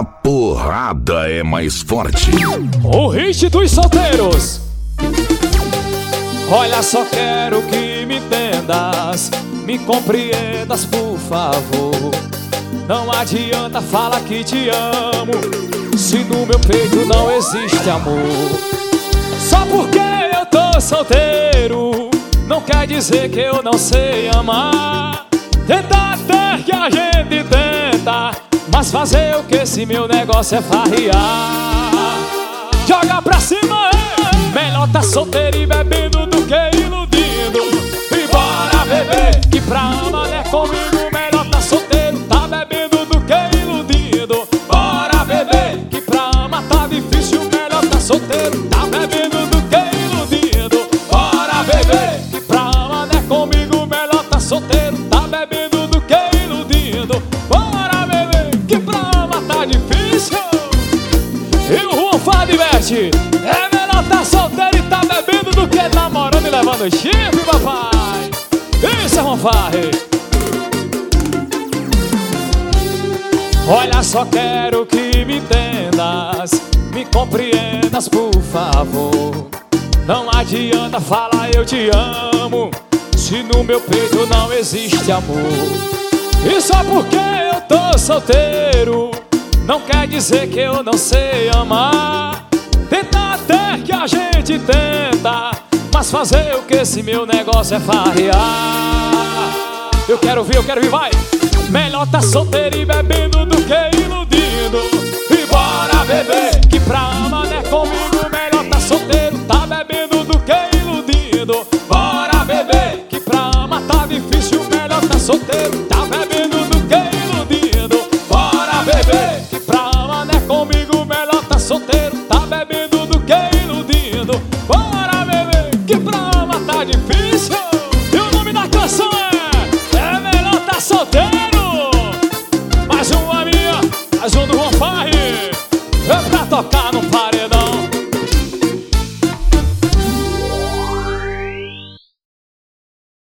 A porrada é mais forte. O hit dos solteiros. Olha, só quero que me entendas, me compreendas, por favor. Não adianta falar que te amo, se no meu peito não existe amor. Só porque eu tô solteiro não quer dizer que eu não sei amar. Tenta até que a gente tenta, mas fazer o que se meu negócio é farrear? Joga pra cima, melhor tá solteiro e bebendo do que iludindo. E bora beber, que pra amar é comigo. Melhor tá solteiro, tá bebendo do que iludindo. Bora beber, que pra amar tá difícil. Melhor tá solteiro, tá bebendo do que iludindo. Bora beber, que pra amar é comigo. Melhor tá solteiro, tá bebendo do que iludindo. Bora beber, que pra amar tá difícil. E o Juan Farri diverte. É melhor tá solteiro e tá bebendo do que namorando e levando chifre, papai. Isso é Juan Farri. Olha, só quero que me entendas, me compreendas, por favor. Não adianta falar eu te amo, se no meu peito não existe amor. E só porque eu tô solteiro não quer dizer que eu não sei amar. Tenta até que a gente tenta, mas fazer o que se meu negócio é farrear? Eu quero ouvir, vai! Melhor tá solteiro e bebendo do que iludindo. E bora beber, que pra amar é comigo. Melhor tá solteiro, tá bebendo do que iludindo. Bora beber, que pra amar tá difícil. Melhor tá solteiro, tá bebendo do que iludindo. Bora beber, que pra amar é comigo. Melhor tá solteiro, tá bebendo do que iludindo. Bora beber, que pra amar tá difícil. E o nome da canção é melhor tá solteiro. Mais uma minha, mais um do Juan Farri. É pra tocar no paredão.